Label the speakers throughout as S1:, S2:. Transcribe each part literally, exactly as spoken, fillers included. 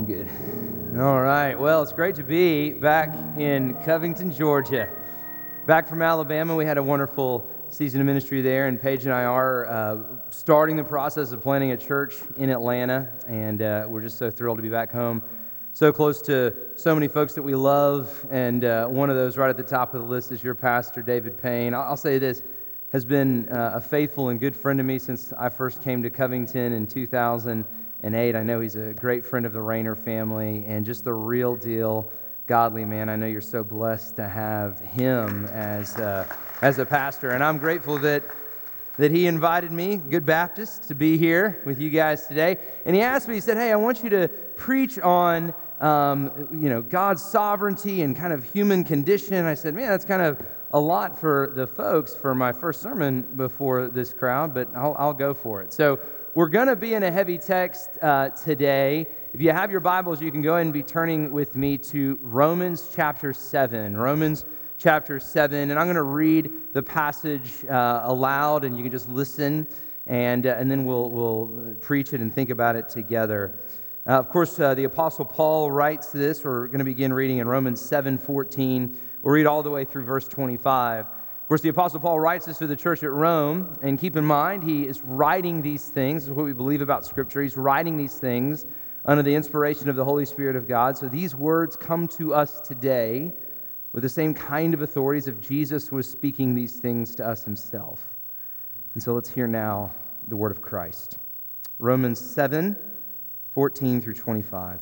S1: Good. All right. Well, it's great to be back in Covington, Georgia. Back from Alabama, we had a wonderful season of ministry there, and Paige and I are uh, starting the process of planting a church in Atlanta, and uh, we're just so thrilled to be back home, so close to so many folks that we love, and uh, one of those right at the top of the list is your pastor, David Payne. I'll, I'll say this, has been uh, a faithful and good friend to me since I first came to Covington in two thousand eight. I know he's a great friend of the Rayner family and just the real deal godly man. I know you're so blessed to have him as uh, as a pastor, and I'm grateful that that he invited me, Good Baptist, to be here with you guys today. And he asked me, he said, "Hey, I want you to preach on um, you know God's sovereignty and kind of human condition." I said, "Man, that's kind of a lot for the folks for my first sermon before this crowd, but I'll, I'll go for it." So we're going to be in a heavy text uh, today. If you have your Bibles, you can go ahead and be turning with me to Romans chapter seven. Romans chapter seven, and I'm going to read the passage uh, aloud, and you can just listen, and uh, and then we'll we'll preach it and think about it together. Uh, of course, uh, the Apostle Paul writes this. We're going to begin reading in Romans seven fourteen. We'll read all the way through verse twenty-five. Of course, the Apostle Paul writes this to the church at Rome, and keep in mind, he is writing these things. This is what we believe about Scripture. He's writing these things under the inspiration of the Holy Spirit of God. So these words come to us today with the same kind of authorities if Jesus was speaking these things to us himself. And so let's hear now the word of Christ. Romans seven fourteen through twenty-five.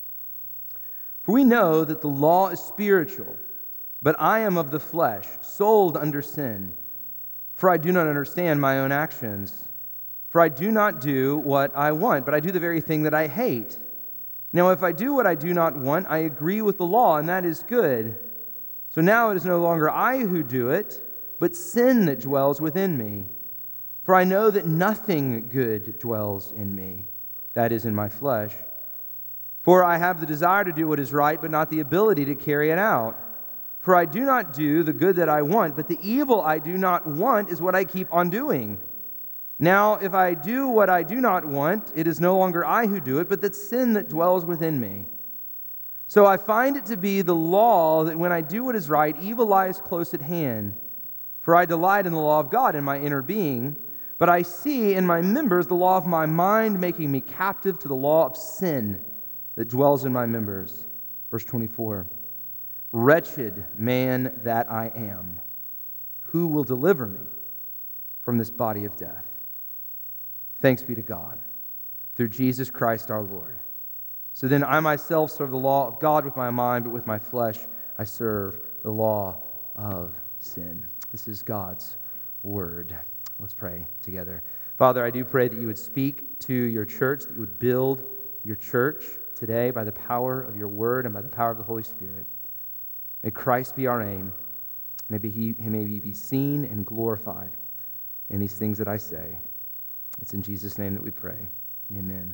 S1: For we know that the law is spiritual, but I am of the flesh, sold under sin. For I do not understand my own actions. For I do not do what I want, but I do the very thing that I hate. Now if I do what I do not want, I agree with the law, and that is good. So now it is no longer I who do it, but sin that dwells within me. For I know that nothing good dwells in me, that is, in my flesh. For I have the desire to do what is right, but not the ability to carry it out. For I do not do the good that I want, but the evil I do not want is what I keep on doing. Now, if I do what I do not want, it is no longer I who do it, but the sin that dwells within me. So I find it to be the law that when I do what is right, evil lies close at hand. For I delight in the law of God in my inner being, but I see in my members the law of my mind making me captive to the law of sin that dwells in my members. Verse twenty-four. Wretched man that I am, who will deliver me from this body of death? Thanks be to God, through Jesus Christ our Lord. So then I myself serve the law of God with my mind, but with my flesh I serve the law of sin. This is God's word. Let's pray together. Father, I do pray that you would speak to your church, that you would build your church today by the power of your word and by the power of the Holy Spirit. May Christ be our aim. Maybe he, he may be seen and glorified in these things that I say. It's in Jesus' name that we pray. Amen.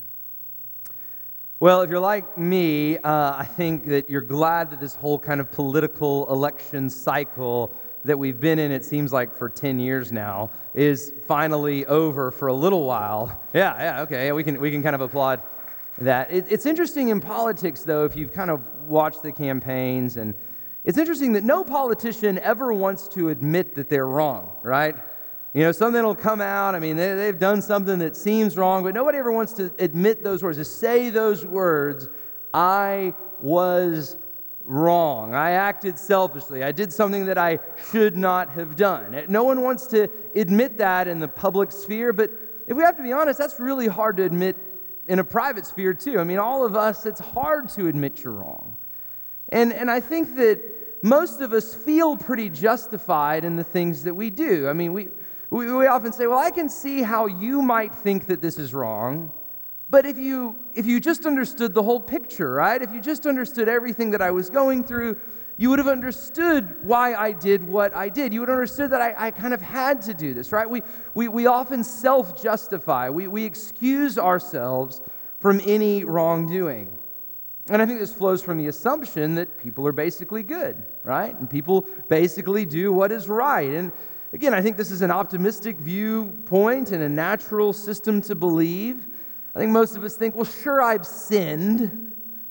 S1: Well, if you're like me, uh, I think that you're glad that this whole kind of political election cycle that we've been in, it seems like for ten years now, is finally over for a little while. Yeah, yeah, okay, we can we can kind of applaud that. It, it's interesting in politics, though, if you've kind of watched the campaigns, and it's interesting that no politician ever wants to admit that they're wrong, right? You know, something will come out, I mean, they, they've done something that seems wrong, but nobody ever wants to admit those words, to say those words, I was wrong. I acted selfishly. I did something that I should not have done. No one wants to admit that in the public sphere, but if we have to be honest, that's really hard to admit in a private sphere too. I mean, all of us, it's hard to admit you're wrong. And and I think that most of us feel pretty justified in the things that we do. I mean, we, we, we often say, well, I can see how you might think that this is wrong, but if you if you just understood the whole picture, right? If you just understood everything that I was going through, you would have understood why I did what I did. You would have understood that I, I kind of had to do this, right? We we, we often self-justify. We, we excuse ourselves from any wrongdoing. And I think this flows from the assumption that people are basically good, right? And people basically do what is right. And again, I think this is an optimistic viewpoint and a natural system to believe. I think most of us think, well, sure, I've sinned,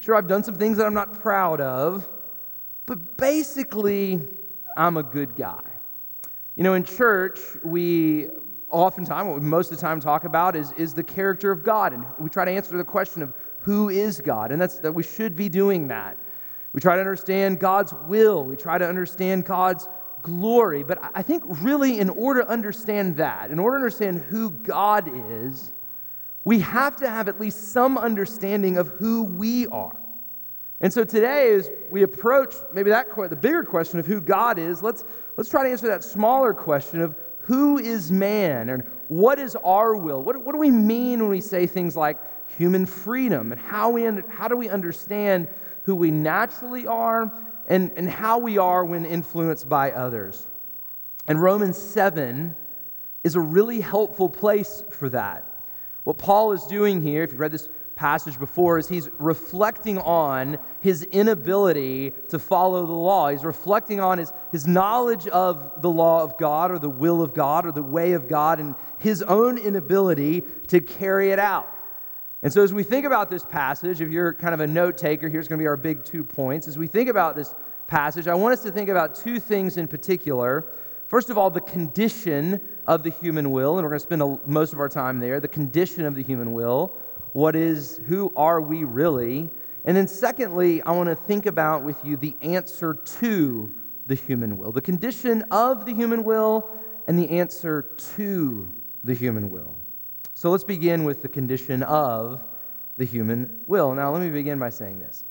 S1: Sure, I've done some things that I'm not proud of, but basically, I'm a good guy. You know, in church, we oftentimes, what we most of the time talk about is, is the character of God, and we try to answer the question of who is God, and that's that we should be doing that. We try to understand God's will. We try to understand God's glory. But I think really in order to understand that, in order to understand who God is, we have to have at least some understanding of who we are. And so today, as we approach maybe that the bigger question of who God is, let's let's try to answer that smaller question of who is man and what is our will? What, what do we mean when we say things like human freedom, and how we how do we understand who we naturally are and, and how we are when influenced by others? And Romans seven is a really helpful place for that. What Paul is doing here, if you've read this passage before, is he's reflecting on his inability to follow the law. He's reflecting on his, his knowledge of the law of God or the will of God or the way of God and his own inability to carry it out. And so as we think about this passage, if you're kind of a note taker, here's going to be our big two points. As we think about this passage, I want us to think about two things in particular. First of all, the condition of the human will, and we're going to spend a, most of our time there, the condition of the human will. What is, who are we really? And then secondly, I want to think about with you the answer to the human will, the condition of the human will and the answer to the human will. So let's begin with the condition of the human will. Now, let me begin by saying this.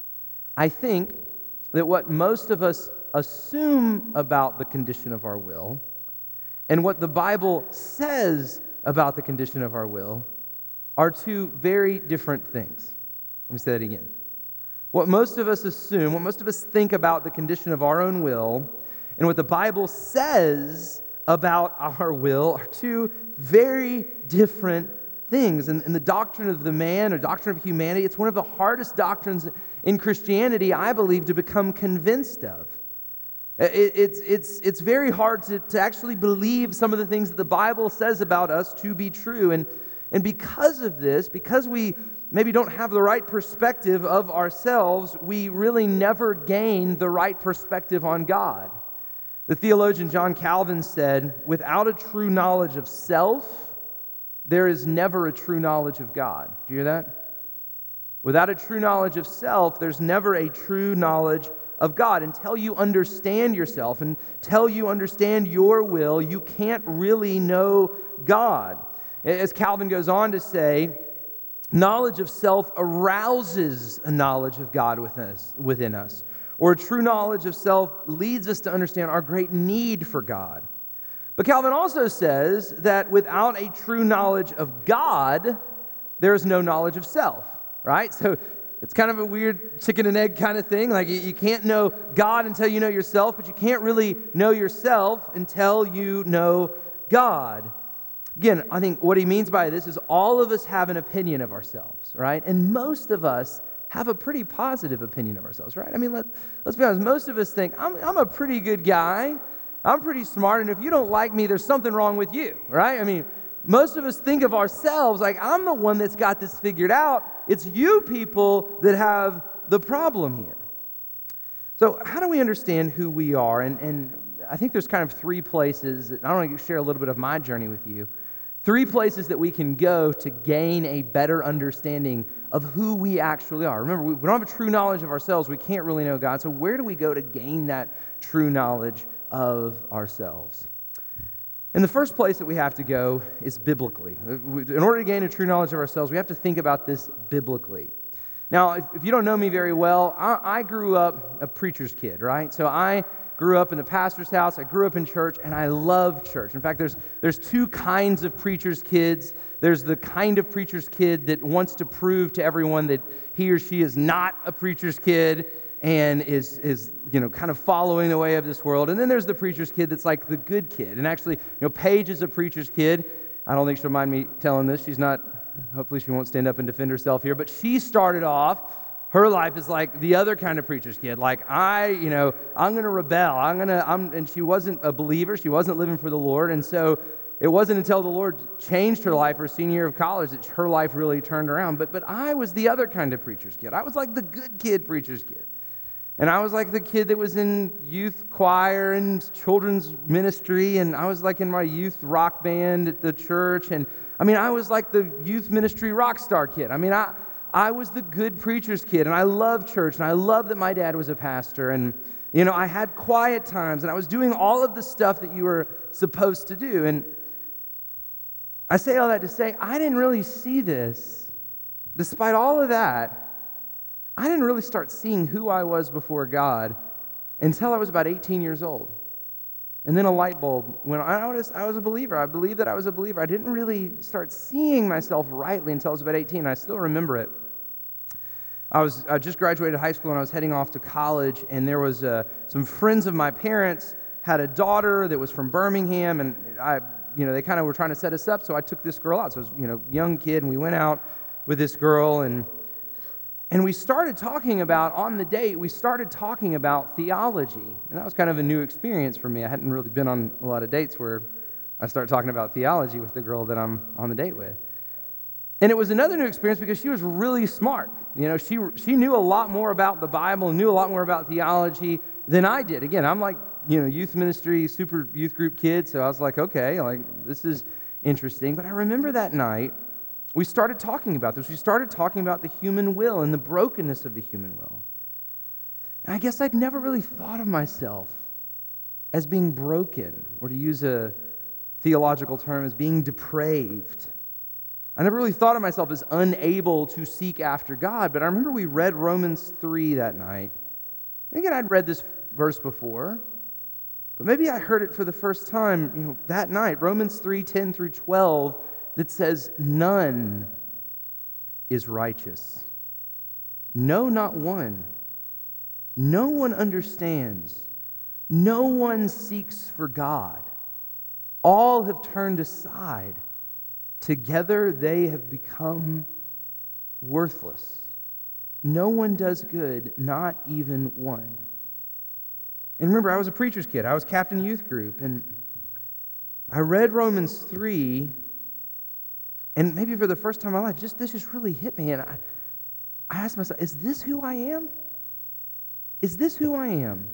S1: I think that what most of us assume about the condition of our will and what the Bible says about the condition of our will are two very different things. Let me say that again. What most of us assume, what most of us think about the condition of our own will, and what the Bible says about our will are two very different things. And, and the doctrine of the man, or doctrine of humanity, it's one of the hardest doctrines in Christianity, I believe, to become convinced of. It, it's, it's, it's very hard to, to actually believe some of the things that the Bible says about us to be true. And And because of this, because we maybe don't have the right perspective of ourselves, we really never gain the right perspective on God. The theologian John Calvin said, "Without a true knowledge of self, there is never a true knowledge of God." Do you hear that? Without a true knowledge of self, there's never a true knowledge of God. Until you understand yourself, until you understand your will, you can't really know God. As Calvin goes on to say, knowledge of self arouses a knowledge of God within us, within us. Or a true knowledge of self leads us to understand our great need for God. But Calvin also says that without a true knowledge of God, there is no knowledge of self, right? So it's kind of a weird chicken and egg kind of thing. Like you can't know God until you know yourself, but you can't really know yourself until you know God. Again, I think what he means by this is all of us have an opinion of ourselves, right? And most of us have a pretty positive opinion of ourselves, right? I mean, let, let's be honest. Most of us think, I'm, I'm a pretty good guy. I'm pretty smart. And if you don't like me, there's something wrong with you, right? I mean, most of us think of ourselves like, I'm the one that's got this figured out. It's you people that have the problem here. So how do we understand who we are? And, and I think there's kind of three places. I want to share a little bit of my journey with you. Three places that we can go to gain a better understanding of who we actually are. Remember, we don't have a true knowledge of ourselves. We can't really know God. So where do we go to gain that true knowledge of ourselves? And the first place that we have to go is biblically. In order to gain a true knowledge of ourselves, we have to think about this biblically. Now, if, if you don't know me very well, I, I grew up a preacher's kid, right? So I grew up in the pastor's house. I grew up in church, and I love church. In fact, there's there's two kinds of preacher's kids. There's the kind of preacher's kid that wants to prove to everyone that he or she is not a preacher's kid and is, is you know, kind of following the way of this world. And then there's the preacher's kid that's like the good kid. And actually, you know, Paige is a preacher's kid. I don't think she'll mind me telling this. She's not, hopefully she won't stand up and defend herself here. But she started off, her life is like the other kind of preacher's kid. Like, I, you know, I'm going to rebel. I'm going to, I'm, and she wasn't a believer. She wasn't living for the Lord. And so it wasn't until the Lord changed her life her senior year of college that her life really turned around. But, but I was the other kind of preacher's kid. I was like the good kid preacher's kid. And I was like the kid that was in youth choir and children's ministry, and I was like in my youth rock band at the church. And I mean, I was like the youth ministry rock star kid. I mean, I, I was the good preacher's kid, and I loved church, and I loved that my dad was a pastor. And, you know, I had quiet times, and I was doing all of the stuff that you were supposed to do. And I say all that to say, I didn't really see this. Despite all of that, I didn't really start seeing who I was before God until I was about eighteen years old. And then a light bulb went on. I was, I was a believer. I believed that I was a believer. I didn't really start seeing myself rightly until I was about eighteen. I still remember it. I was I just graduated high school and I was heading off to college, and there was uh, some friends of my parents had a daughter that was from Birmingham, and I, you know, they kind of were trying to set us up, so I took this girl out. So I was, you know, young kid, and we went out with this girl, and And we started talking about, on the date, we started talking about theology. And that was kind of a new experience for me. I hadn't really been on a lot of dates where I started talking about theology with the girl that I'm on the date with. And it was another new experience because she was really smart. You know, she she knew a lot more about the Bible and knew a lot more about theology than I did. Again, I'm like, you know, youth ministry, super youth group kid, so I was like, okay, like, this is interesting. But I remember that night, we started talking about this. We started talking about the human will and the brokenness of the human will. And I guess I'd never really thought of myself as being broken, or to use a theological term, as being depraved. I never really thought of myself as unable to seek after God, but I remember we read Romans three that night. Again, I'd read this verse before, but maybe I heard it for the first time, you know, that night. Romans three, ten through twelve, that says, none is righteous. No, not one. No one understands. No one seeks for God. All have turned aside. Together they have become worthless. No one does good, not even one. And remember, I was a preacher's kid. I was captain youth group. And I read Romans three, and maybe for the first time in my life, just this just really hit me. And I, I asked myself, is this who I am? Is this who I am?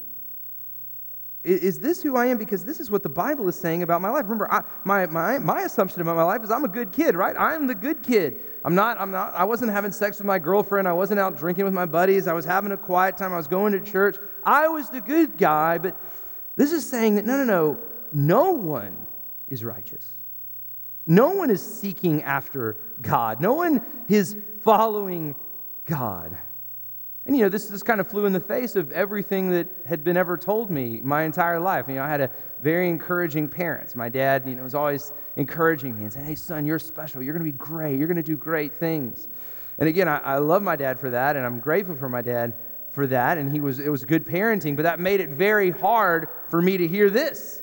S1: Is, is this who I am? Because this is what the Bible is saying about my life. Remember, I, my, my, my assumption about my life is I'm a good kid, right? I'm the good kid. I'm not, I'm not, I wasn't having sex with my girlfriend. I wasn't out drinking with my buddies. I was having a quiet time. I was going to church. I was the good guy. But this is saying that, no, no, no, no one is righteous. No one is seeking after God. No one is following God. And, you know, this, this kind of flew in the face of everything that had been ever told me my entire life. You know, I had a very encouraging parents. My dad, you know, was always encouraging me and saying, hey, son, you're special. You're going to be great. You're going to do great things. And again, I, I love my dad for that, and I'm grateful for my dad for that. And he was it was good parenting, but that made it very hard for me to hear this.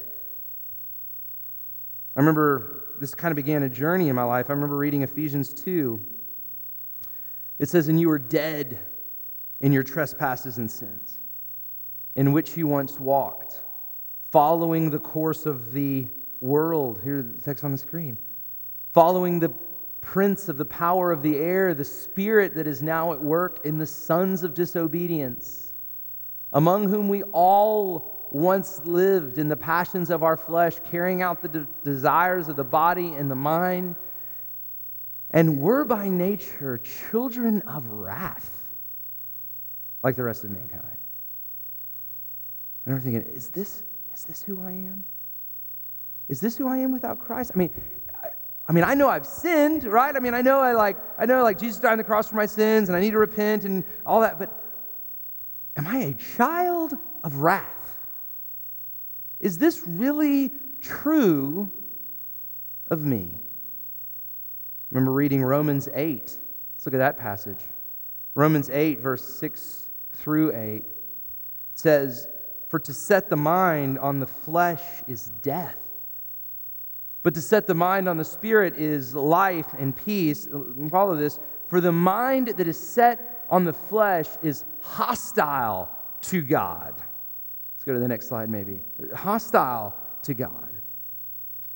S1: I remember this kind of began a journey in my life. I remember reading Ephesians two. It says, and you were dead in your trespasses and sins, in which you once walked, following the course of the world. Here's the text on the screen. Following the prince of the power of the air, the spirit that is now at work in the sons of disobedience, among whom we all once lived in the passions of our flesh, carrying out the de- desires of the body and the mind, and were by nature children of wrath, like the rest of mankind. And I'm thinking, is this is this who I am? Is this who I am without Christ? I mean, I, I mean, I know I've sinned, right? I mean, I know I like I know like Jesus died on the cross for my sins, and I need to repent and all that. But am I a child of wrath? Is this really true of me? I remember reading Romans eight. Let's look at that passage. Romans eight, verse six through eight. It says, for to set the mind on the flesh is death, but to set the mind on the spirit is life and peace. Follow this. For the mind that is set on the flesh is hostile to God. Let's go to the next slide maybe. Hostile to God.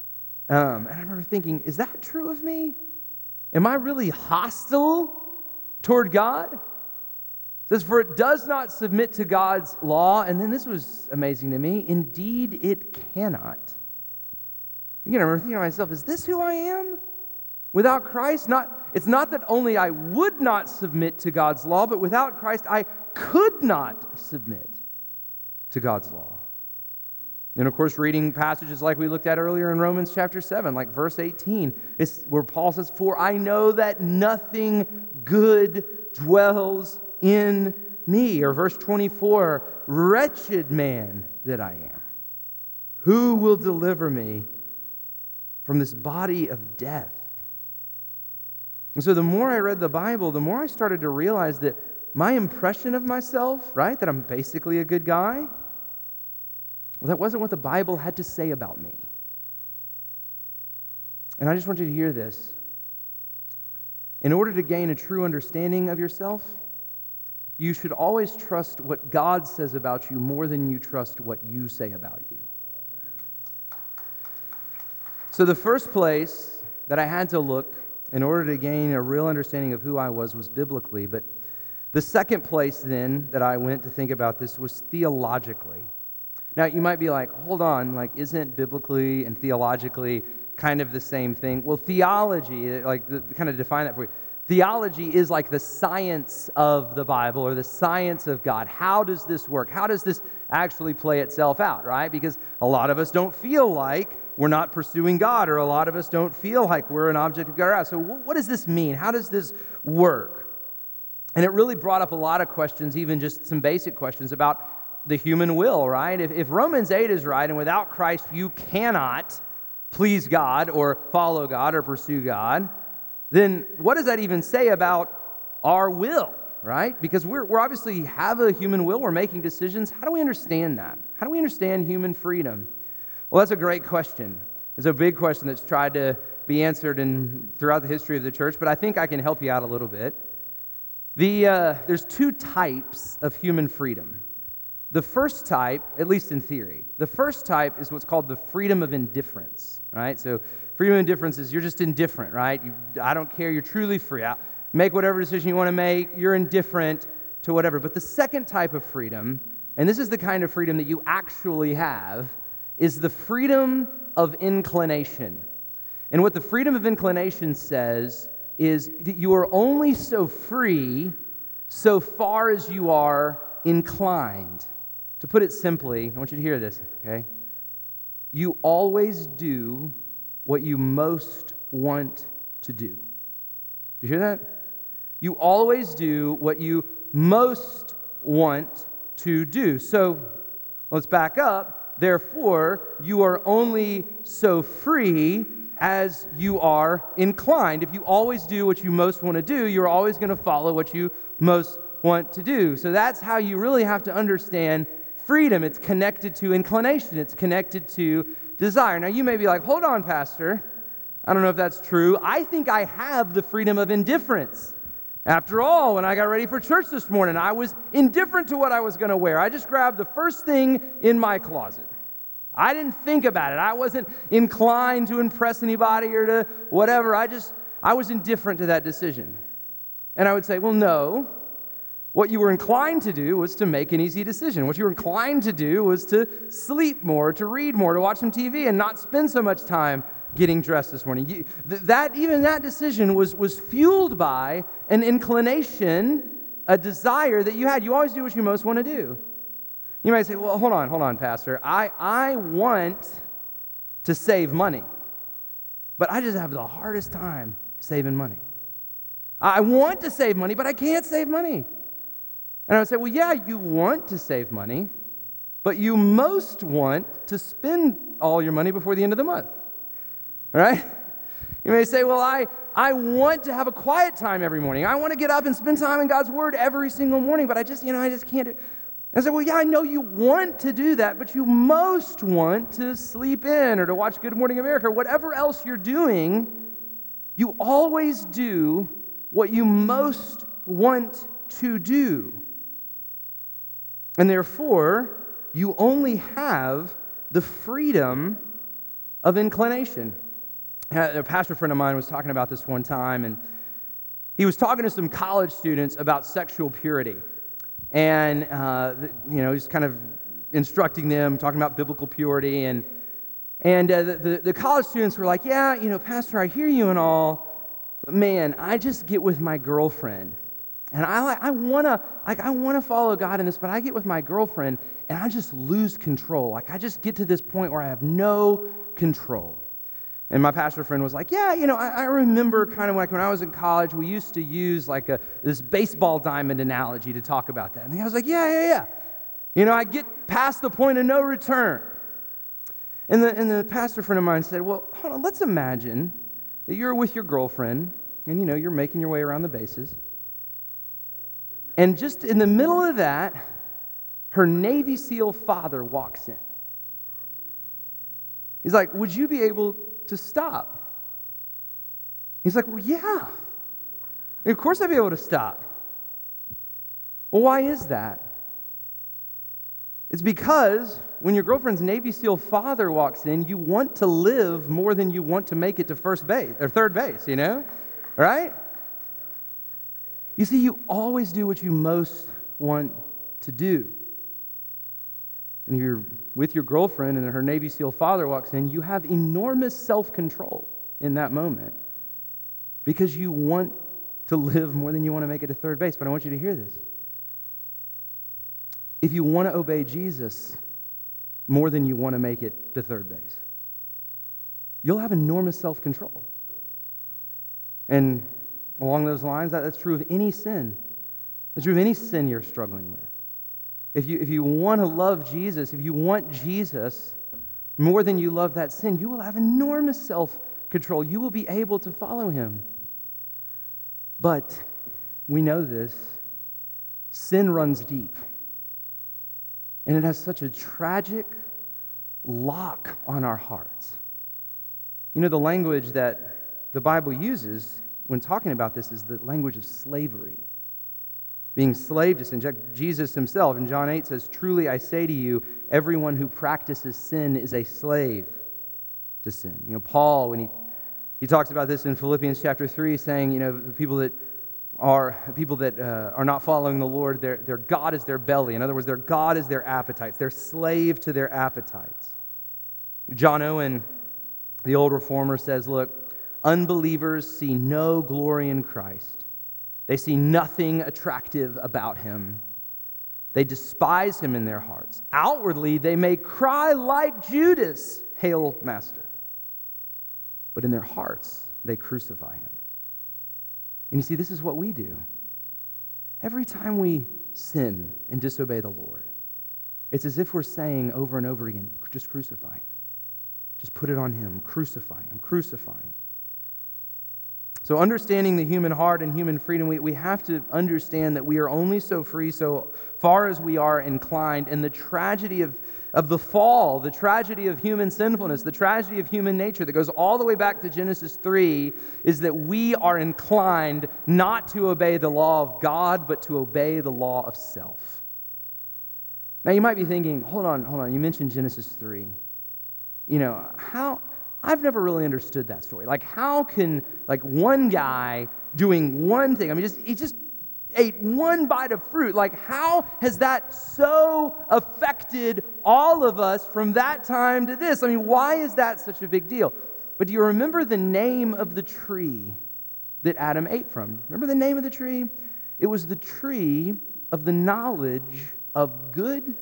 S1: Um, and I remember thinking, is that true of me? Am I really hostile toward God? It says, for it does not submit to God's law. And then this was amazing to me. Indeed, it cannot. Again, I remember thinking to myself, is this who I am without Christ? Not, it's not that only I would not submit to God's law, but without Christ, I could not submit to God's law. And of course, reading passages like we looked at earlier in Romans chapter seven, like verse eighteen, it's where Paul says, for I know that nothing good dwells in me. Or verse twenty-four, wretched man that I am, who will deliver me from this body of death? And so the more I read the Bible, the more I started to realize that my impression of myself, right, that I'm basically a good guy, well, that wasn't what the Bible had to say about me. And I just want you to hear this. In order to gain a true understanding of yourself, you should always trust what God says about you more than you trust what you say about you. So the first place that I had to look in order to gain a real understanding of who I was was biblically. But the second place then that I went to think about this was theologically. Now, you might be like, hold on, like, isn't biblically and theologically kind of the same thing? Well, theology, like, the, kind of define that for you. Theology is like the science of the Bible or the science of God. How does this work? How does this actually play itself out, right? Because a lot of us don't feel like we're not pursuing God, or a lot of us don't feel like we're an object of God. So what does this mean? How does this work? And it really brought up a lot of questions, even just some basic questions about the human will, right? If, if Romans eight is right, and without Christ you cannot please God or follow God or pursue God, then what does that even say about our will, right? Because we're, we're obviously have a human will, we're making decisions. How do we understand that? How do we understand human freedom? Well, that's a great question. It's a big question that's tried to be answered in, throughout the history of the church, but I think I can help you out a little bit. The uh, there's two types of human freedom. The first type, at least in theory, the first type is what's called the freedom of indifference, right? So freedom of indifference is you're just indifferent, right? You, I don't care, you're truly free. I, make whatever decision you want to make, you're indifferent to whatever. But the second type of freedom, and this is the kind of freedom that you actually have, is the freedom of inclination. And what the freedom of inclination says is that you are only so free so far as you are inclined. To put it simply, I want you to hear this, okay? You always do what you most want to do. You hear that? You always do what you most want to do. So, let's back up. Therefore, you are only so free as you are inclined. If you always do what you most want to do, you're always going to follow what you most want to do. So that's how you really have to understand freedom. It's connected to inclination. It's connected to desire. Now, you may be like, hold on, Pastor. I don't know if that's true. I think I have the freedom of indifference. After all, when I got ready for church this morning, I was indifferent to what I was going to wear. I just grabbed the first thing in my closet. I didn't think about it. I wasn't inclined to impress anybody or to whatever. I just, I was indifferent to that decision. And I would say, well, no. What you were inclined to do was to make an easy decision. What you were inclined to do was to sleep more, to read more, to watch some T V, and not spend so much time getting dressed this morning. You, th- that even that decision was, was fueled by an inclination, a desire that you had. You always do what you most want to do. You might say, well, hold on, hold on, Pastor. I, I want to save money, but I just have the hardest time saving money. I want to save money, but I can't save money. And I would say, well, yeah, you want to save money, but you most want to spend all your money before the end of the month, right? You may say, well, I, I want to have a quiet time every morning. I want to get up and spend time in God's Word every single morning, but I just, you know, I just can't do it. And I said, well, yeah, I know you want to do that, but you most want to sleep in or to watch Good Morning America or whatever else you're doing. You always do what you most want to do. And therefore, you only have the freedom of inclination. A pastor friend of mine was talking about this one time, and he was talking to some college students about sexual purity. And, uh, you know, he's kind of instructing them, talking about biblical purity. And and uh, the, the, the college students were like, yeah, you know, Pastor, I hear you and all, but man, I just get with my girlfriend. And I like, I want to like, I want to follow God in this, but I get with my girlfriend, and I just lose control. Like, I just get to this point where I have no control. And my pastor friend was like, yeah, you know, I, I remember kind of like when I was in college, we used to use like a, this baseball diamond analogy to talk about that. And I was like, yeah, yeah, yeah. You know, I get past the point of no return. And the, and the pastor friend of mine said, well, hold on, let's imagine that you're with your girlfriend, and, you know, you're making your way around the bases. And just in the middle of that, her Navy SEAL father walks in. He's like, would you be able to stop? He's like, well, yeah. Of course I'd be able to stop. Well, why is that? It's because when your girlfriend's Navy SEAL father walks in, you want to live more than you want to make it to first base or third base, you know? Right? You see, you always do what you most want to do. And if you're with your girlfriend and her Navy SEAL father walks in, you have enormous self-control in that moment because you want to live more than you want to make it to third base. But I want you to hear this. If you want to obey Jesus more than you want to make it to third base, you'll have enormous self-control. And along those lines, that, that's true of any sin. That's true of any sin you're struggling with. If you, if you want to love Jesus, if you want Jesus more than you love that sin, you will have enormous self-control. You will be able to follow him. But we know this. Sin runs deep. And it has such a tragic lock on our hearts. You know, the language that the Bible uses when talking about this is the language of slavery. Being slave to sin. Jesus himself in John eight says, truly I say to you, everyone who practices sin is a slave to sin. You know, Paul, when he, he talks about this in Philippians chapter three, saying, you know, the people that are people that uh, are not following the Lord, their, their God is their belly. In other words, their God is their appetites. They're slave to their appetites. John Owen, the old reformer, says, look, unbelievers see no glory in Christ. They see nothing attractive about him. They despise him in their hearts. Outwardly, they may cry like Judas, "Hail, Master." But in their hearts, they crucify him. And you see, this is what we do. Every time we sin and disobey the Lord, it's as if we're saying over and over again, just crucify him. Just put it on him. Crucify him. Crucify him. So understanding the human heart and human freedom, we, we have to understand that we are only so free so far as we are inclined. And the tragedy of, of the fall, the tragedy of human sinfulness, the tragedy of human nature that goes all the way back to Genesis three is that we are inclined not to obey the law of God, but to obey the law of self. Now you might be thinking, hold on, hold on, you mentioned Genesis three. You know, how... I've never really understood that story. Like, how can, like, one guy doing one thing, I mean, just he just ate one bite of fruit. Like, how has that so affected all of us from that time to this? I mean, why is that such a big deal? But do you remember the name of the tree that Adam ate from? Remember the name of the tree? It was the tree of the knowledge of good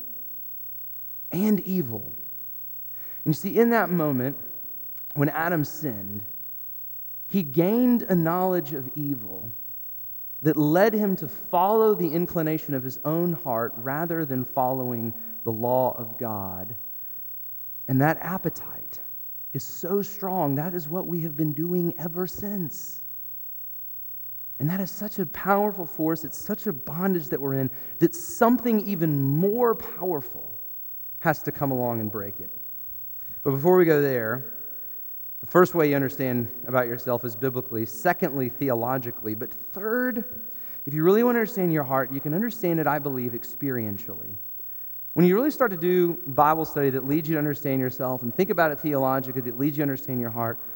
S1: and evil. And you see, in that moment, when Adam sinned, he gained a knowledge of evil that led him to follow the inclination of his own heart rather than following the law of God. And that appetite is so strong. That is what we have been doing ever since. And that is such a powerful force. It's such a bondage that we're in that something even more powerful has to come along and break it. But before we go there, the first way you understand about yourself is biblically. Secondly, theologically. But third, if you really want to understand your heart, you can understand it, I believe, experientially. When you really start to do Bible study that leads you to understand yourself and think about it theologically that leads you to understand your heart,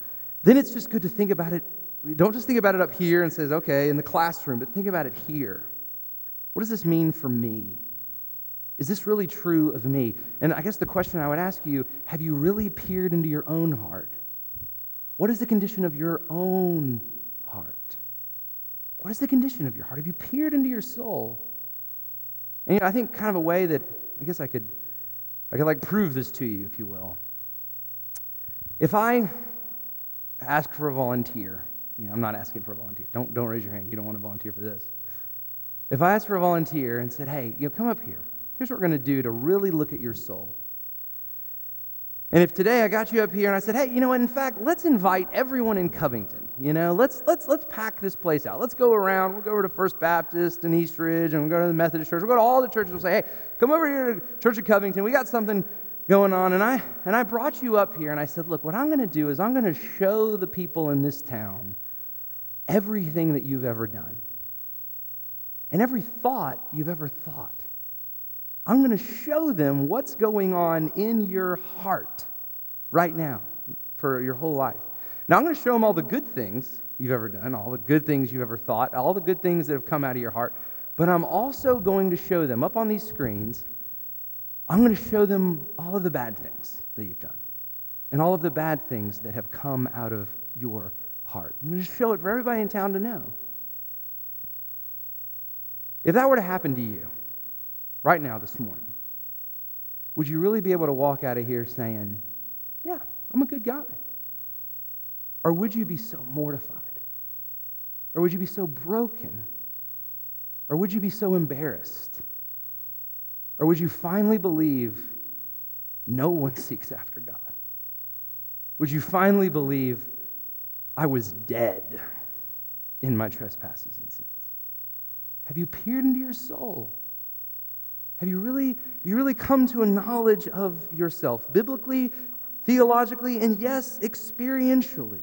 S1: then it's just good to think about it. Don't just think about it up here and says, okay, in the classroom, but think about it here. What does this mean for me? Is this really true of me? And I guess the question I would ask you, have you really peered into your own heart? What is the condition of your own heart? What is the condition of your heart? Have you peered into your soul? And you know, I think kind of a way that, I guess I could, I could like prove this to you, if you will. If I ask for a volunteer, you know, I'm not asking for a volunteer. Don't, don't raise your hand. You don't want to volunteer for this. If I asked for a volunteer and said, hey, you know, come up here. Here's what we're going to do to really look at your soul. And if today I got you up here and I said, hey, you know what, in fact, let's invite everyone in Covington. You know, let's let's let's pack this place out. Let's go around. We'll go over to First Baptist and East Ridge, and we'll go to the Methodist Church. We'll go to all the churches. We'll say, hey, come over here to Church of Covington. We got something going on. And I and I brought you up here and I said, look, what I'm going to do is I'm going to show the people in this town everything that you've ever done. And every thought you've ever thought. I'm going to show them what's going on in your heart right now for your whole life. Now, I'm going to show them all the good things you've ever done, all the good things you've ever thought, all the good things that have come out of your heart. But I'm also going to show them, up on these screens, I'm going to show them all of the bad things that you've done and all of the bad things that have come out of your heart. I'm going to show it for everybody in town to know. If that were to happen to you, right now, this morning, would you really be able to walk out of here saying, yeah, I'm a good guy? Or would you be so mortified? Or would you be so broken? Or would you be so embarrassed? Or would you finally believe no one seeks after God? Would you finally believe I was dead in my trespasses and sins? Have you peered into your soul? Have you really, have you really come to a knowledge of yourself, biblically, theologically, and yes, experientially?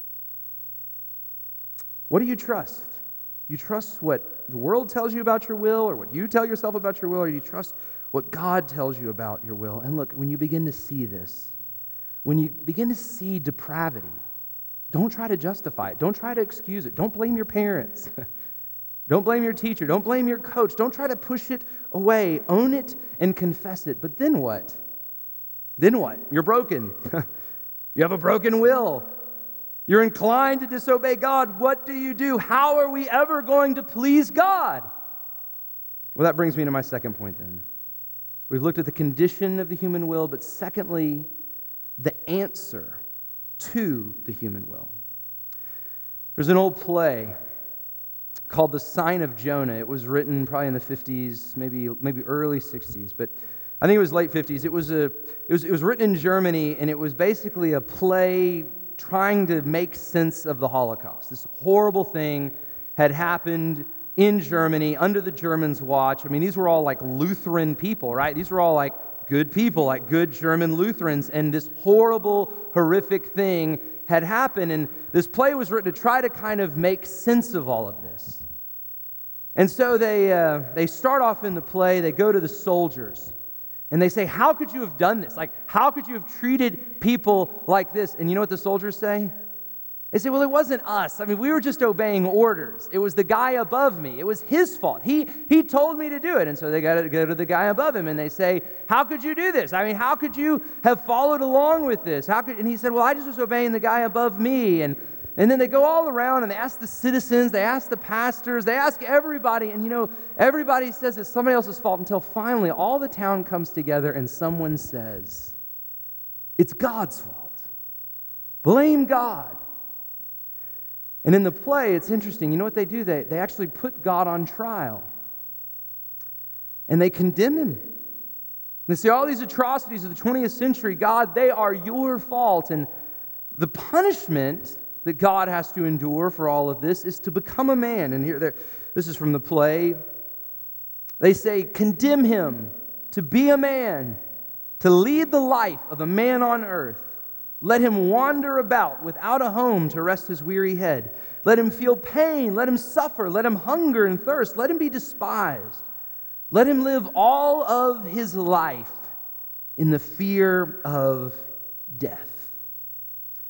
S1: What do you trust? Do you trust what the world tells you about your will, or what you tell yourself about your will, or do you trust what God tells you about your will? And look, when you begin to see this, when you begin to see depravity, don't try to justify it. Don't try to excuse it. Don't blame your parents. Don't blame your teacher. Don't blame your coach. Don't try to push it away. Own it and confess it. But then what? Then what? You're broken. You have a broken will. You're inclined to disobey God. What do you do? How are we ever going to please God? Well, that brings me to my second point then. We've looked at the condition of the human will, but secondly, the answer to the human will. There's an old play called The Sign of Jonah. It was written probably in the fifties, maybe maybe early sixties, but I think it was late fifties. It was a it was it was written in Germany, and it was basically a play trying to make sense of the Holocaust. This horrible thing had happened in Germany under the Germans' watch. I mean, these were all like Lutheran people, right? These were all like good people, like good German Lutherans, and this horrible, horrific thing had happened, and this play was written to try to kind of make sense of all of this. And so they uh, they start off in the play, they go to the soldiers, and they say, how could you have done this? Like, how could you have treated people like this? And you know what the soldiers say? They say, well, it wasn't us. I mean, we were just obeying orders. It was the guy above me. It was his fault. He he told me to do it. And so they got to go to the guy above him, and they say, how could you do this? I mean, how could you have followed along with this? How could? And he said, well, I just was obeying the guy above me. And, and then they go all around, and they ask the citizens, they ask the pastors, they ask everybody. And, you know, everybody says it's somebody else's fault until finally all the town comes together, and someone says, it's God's fault. Blame God. And in the play, it's interesting. You know what they do? They, they actually put God on trial. And they condemn him. And they say, all these atrocities of the twentieth century, God, they are your fault. And the punishment that God has to endure for all of this is to become a man. And here, this is from the play. They say, condemn him to be a man, to lead the life of a man on earth. Let him wander about without a home to rest his weary head. Let him feel pain. Let him suffer. Let him hunger and thirst. Let him be despised. Let him live all of his life in the fear of death.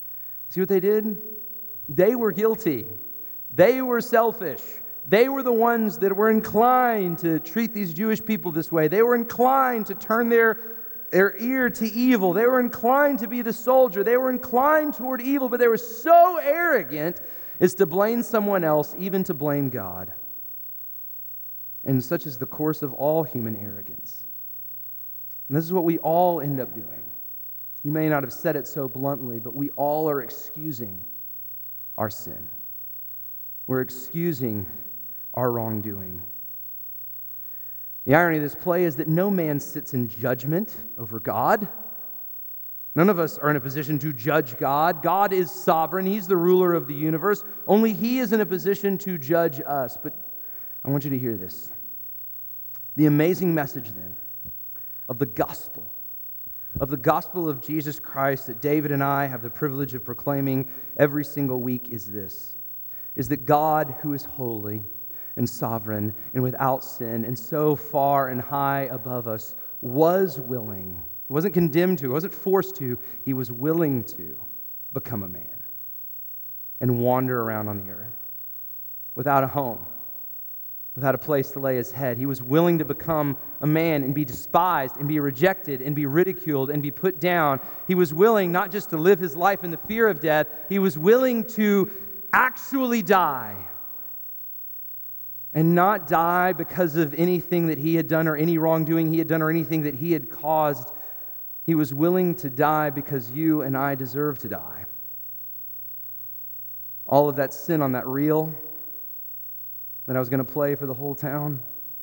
S1: See what they did? They were guilty. They were selfish. They were the ones that were inclined to treat these Jewish people this way. They were inclined to turn their, their ear to evil. They were inclined to be the soldier. They were inclined toward evil, but they were so arrogant as to blame someone else, even to blame God. And such is the course of all human arrogance. And this is what we all end up doing. You may not have said it so bluntly, but we all are excusing our sin. We're excusing our wrongdoing. The irony of this play is that no man sits in judgment over God. None of us are in a position to judge God. God is sovereign. He's the ruler of the universe. Only He is in a position to judge us. But I want you to hear this. The amazing message then of the gospel, of the gospel of Jesus Christ that David and I have the privilege of proclaiming every single week is this, is that God, who is holy and sovereign and without sin and so far and high above us, was willing, he wasn't condemned to, he wasn't forced to, he was willing to become a man and wander around on the earth without a home, without a place to lay his head. He was willing to become a man and be despised and be rejected and be ridiculed and be put down. He was willing not just to live his life in the fear of death, he was willing to actually die. And not die because of anything that he had done or any wrongdoing he had done or anything that he had caused. He was willing to die because you and I deserve to die. All of that sin on that reel that I was going to play for the whole town.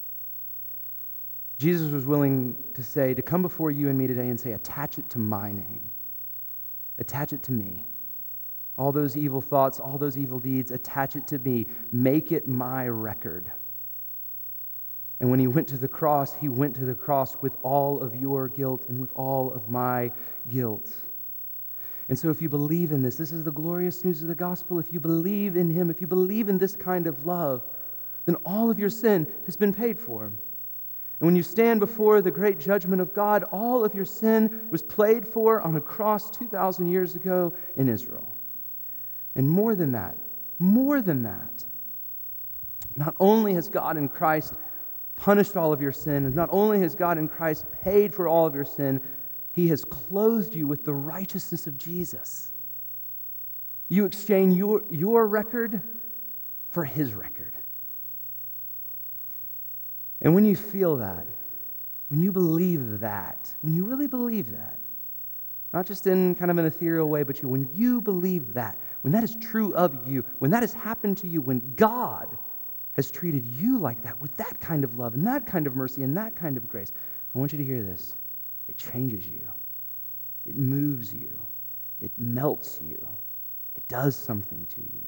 S1: Jesus was willing to say, to come before you and me today and say, attach it to my name. Attach it to me. All those evil thoughts, all those evil deeds, attach it to me. Make it my record. And when he went to the cross, he went to the cross with all of your guilt and with all of my guilt. And so if you believe in this, this is the glorious news of the gospel. If you believe in him, if you believe in this kind of love, then all of your sin has been paid for. And when you stand before the great judgment of God, all of your sin was paid for on a cross two thousand years ago in Israel. And more than that, more than that, not only has God in Christ punished all of your sin, and not only has God in Christ paid for all of your sin, he has clothed you with the righteousness of Jesus. You exchange your, your record for his record. And when you feel that, when you believe that, when you really believe that, not just in kind of an ethereal way, but you, when you believe that, when that is true of you, when that has happened to you, when God has treated you like that, with that kind of love and that kind of mercy and that kind of grace, I want you to hear this. It changes you. It moves you. It melts you. It does something to you.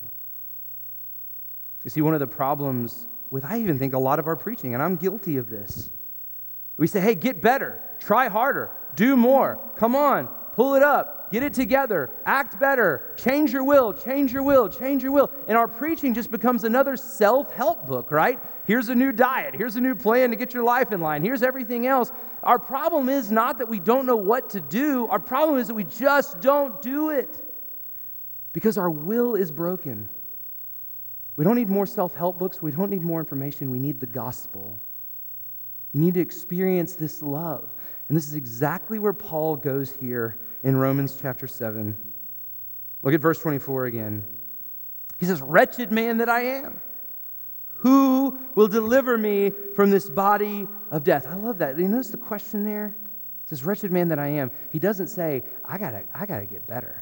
S1: You see, one of the problems with, I even think, a lot of our preaching, and I'm guilty of this, we say, hey, get better, try harder, do more, come on, pull it up, get it together, act better, change your will, change your will, change your will. And our preaching just becomes another self-help book, right? Here's a new diet, here's a new plan to get your life in line, here's everything else. Our problem is not that we don't know what to do, our problem is that we just don't do it because our will is broken. We don't need more self-help books, we don't need more information, we need the gospel. You need to experience this love. And this is exactly where Paul goes here in Romans chapter seven. Look at verse twenty-four again. He says, wretched man that I am, who will deliver me from this body of death? I love that. You notice the question there? It says, wretched man that I am. He doesn't say, I gotta, I gotta get better.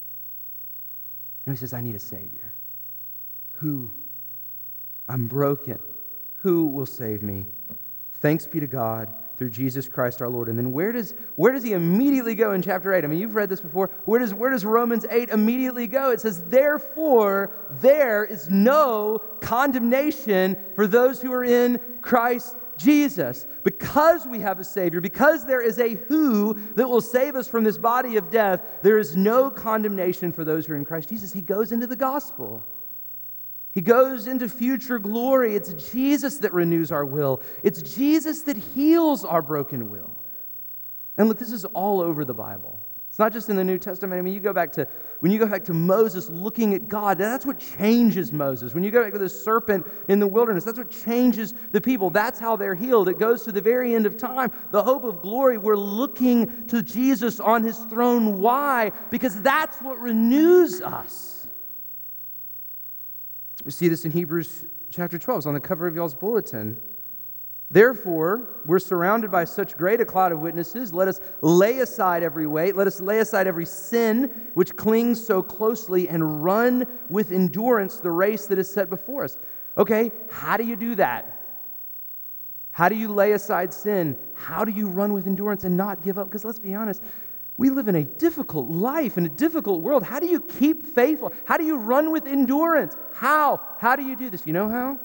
S1: No, he says, I need a Savior. Who? I'm broken. Who will save me? Thanks be to God through Jesus Christ our Lord. And then where does where does he immediately go in chapter eight? I mean, you've read this before. Where does where does Romans eight immediately go? It says, therefore, there is no condemnation for those who are in Christ Jesus. Because we have a Savior, because there is a who that will save us from this body of death, there is no condemnation for those who are in Christ Jesus. He goes into the gospel. He goes into future glory. It's Jesus that renews our will. It's Jesus that heals our broken will. And look, this is all over the Bible. It's not just in the New Testament. I mean, you go back to, when you go back to Moses looking at God, that's what changes Moses. When you go back to the serpent in the wilderness, that's what changes the people. That's how they're healed. It goes to the very end of time. The hope of glory, we're looking to Jesus on his throne. Why? Because that's what renews us. We see this in Hebrews chapter twelve. It's on the cover of y'all's bulletin. Therefore, we're surrounded by such great a cloud of witnesses. Let us lay aside every weight. Let us lay aside every sin which clings so closely and run with endurance the race that is set before us. Okay, how do you do that? How do you lay aside sin? How do you run with endurance and not give up? Because let's be honest, we live in a difficult life, in a difficult world. How do you keep faithful? How do you run with endurance? How? How do you do this? You know how?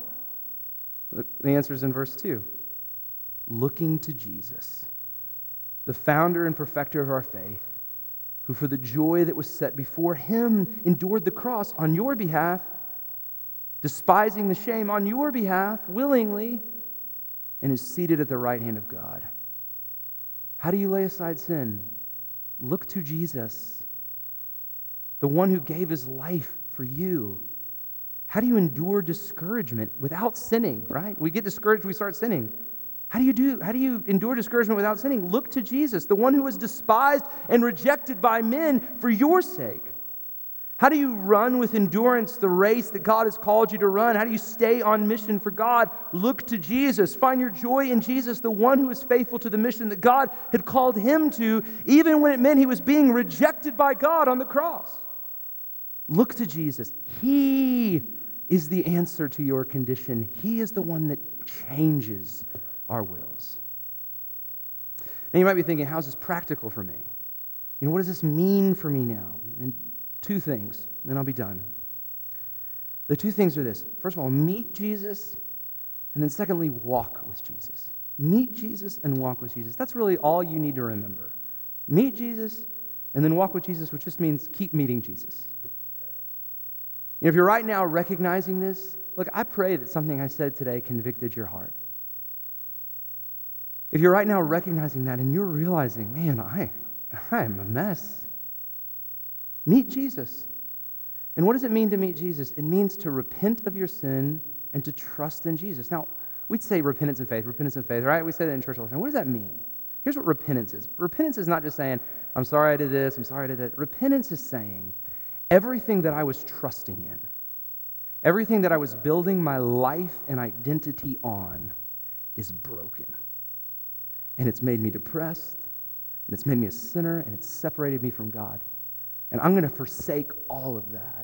S1: The answer is in verse two. Looking to Jesus, the founder and perfecter of our faith, who for the joy that was set before him endured the cross on your behalf, despising the shame on your behalf willingly, and is seated at the right hand of God. How do you lay aside sin? Look to Jesus, the one who gave his life for you. How do you endure discouragement without sinning, right? We get discouraged, we start sinning. How do you do? How do you endure discouragement without sinning? Look to Jesus, the one who was despised and rejected by men for your sake. How do you run with endurance the race that God has called you to run? How do you stay on mission for God? Look to Jesus. Find your joy in Jesus, the one who is faithful to the mission that God had called him to, even when it meant he was being rejected by God on the cross. Look to Jesus. He is the answer to your condition. He is the one that changes our wills. Now you might be thinking, how's this practical for me? You know, what does this mean for me now? And two things, and I'll be done. The two things are this. First of all, meet Jesus, and then secondly, walk with Jesus. Meet Jesus and walk with Jesus. That's really all you need to remember. Meet Jesus, and then walk with Jesus, which just means keep meeting Jesus. You know, if you're right now recognizing this, look, I pray that something I said today convicted your heart. If you're right now recognizing that and you're realizing, man, I, I'm a mess, meet Jesus. And what does it mean to meet Jesus? It means to repent of your sin and to trust in Jesus. Now, we'd say repentance and faith, repentance and faith, right? We say that in church all the time. What does that mean? Here's what repentance is. Repentance is not just saying, I'm sorry I did this, I'm sorry I did that. Repentance is saying, everything that I was trusting in, everything that I was building my life and identity on is broken. And it's made me depressed, and it's made me a sinner, and it's separated me from God. And I'm going to forsake all of that.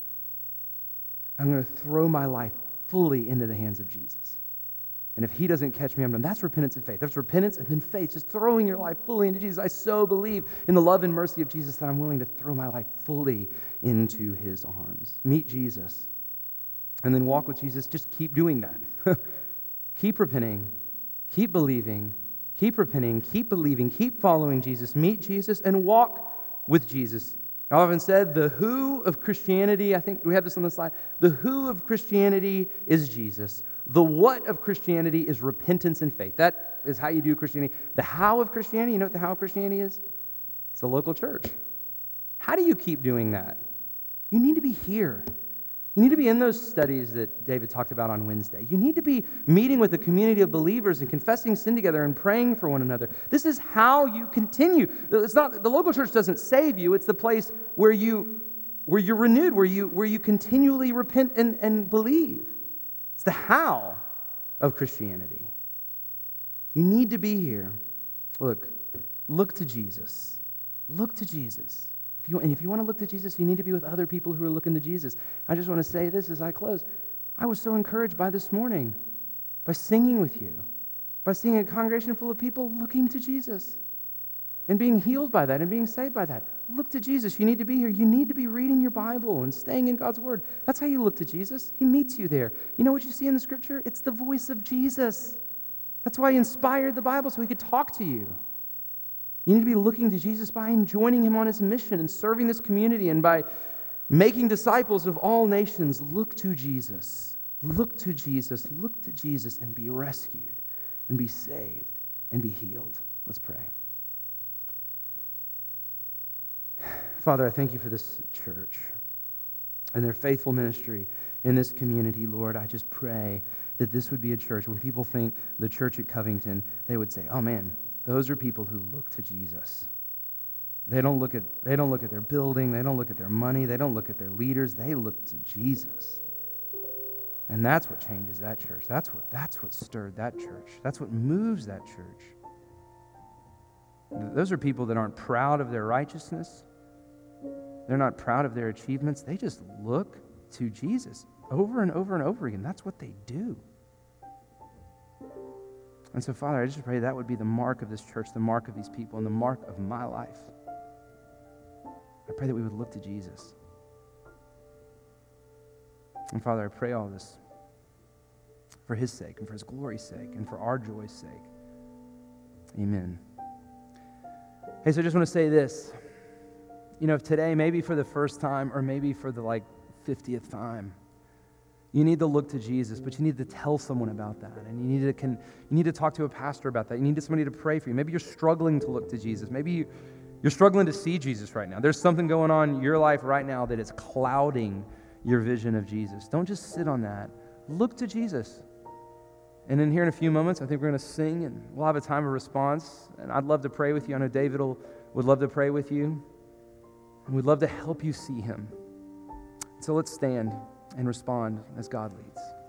S1: I'm going to throw my life fully into the hands of Jesus. And if he doesn't catch me, I'm done. That's repentance and faith. That's repentance and then faith, just throwing your life fully into Jesus. I so believe in the love and mercy of Jesus that I'm willing to throw my life fully into his arms. Meet Jesus. And then walk with Jesus. Just keep doing that. Keep repenting. Keep believing. Keep repenting. Keep believing. Keep following Jesus. Meet Jesus and walk with Jesus. I've often said the who of Christianity, I think we have this on the slide, the who of Christianity is Jesus. The what of Christianity is repentance and faith. That is how you do Christianity. The how of Christianity, you know what the how of Christianity is? It's a local church. How do you keep doing that? You need to be here. You need to be in those studies that David talked about on Wednesday. You need to be meeting with a community of believers and confessing sin together and praying for one another. This is how you continue. It's not the local church doesn't save you. It's the place where you where you're renewed, where you where you continually repent and, and believe. It's the how of Christianity. You need to be here. Look, look to Jesus. Look to Jesus. If you, and if you want to look to Jesus, you need to be with other people who are looking to Jesus. I just want to say this as I close. I was so encouraged by this morning, by singing with you, by seeing a congregation full of people looking to Jesus and being healed by that and being saved by that. Look to Jesus. You need to be here. You need to be reading your Bible and staying in God's Word. That's how you look to Jesus. He meets you there. You know what you see in the Scripture? It's the voice of Jesus. That's why he inspired the Bible, so he could talk to you. You need to be looking to Jesus by joining him on his mission and serving this community and by making disciples of all nations. Look to Jesus. Look to Jesus. Look to Jesus and be rescued and be saved and be healed. Let's pray. Father, I thank you for this church and their faithful ministry in this community, Lord. I just pray that this would be a church, when people think the church at Covington, they would say, oh man, those are people who look to Jesus. They don't look at, they don't look at their building, they don't look at their money, they don't look at their leaders, they look to Jesus. And that's what changes that church. That's what, that's what stirred that church. That's what moves that church. Those are people that aren't proud of their righteousness. They're not proud of their achievements. They just look to Jesus over and over and over again. That's what they do. And so, Father, I just pray that would be the mark of this church, the mark of these people, and the mark of my life. I pray that we would look to Jesus. And Father, I pray all this for his sake and for his glory's sake and for our joy's sake. Amen. Hey, so I just want to say this. You know, if today, maybe for the first time or maybe for the like fiftieth time, you need to look to Jesus, but you need to tell someone about that. And you need to can, you need to talk to a pastor about that. You need somebody to pray for you. Maybe you're struggling to look to Jesus. Maybe you, you're struggling to see Jesus right now. There's something going on in your life right now that is clouding your vision of Jesus. Don't just sit on that. Look to Jesus. And in here in a few moments, I think we're going to sing, and we'll have a time of response. And I'd love to pray with you. I know David will, would love to pray with you. And we'd love to help you see him. So let's stand and respond as God leads.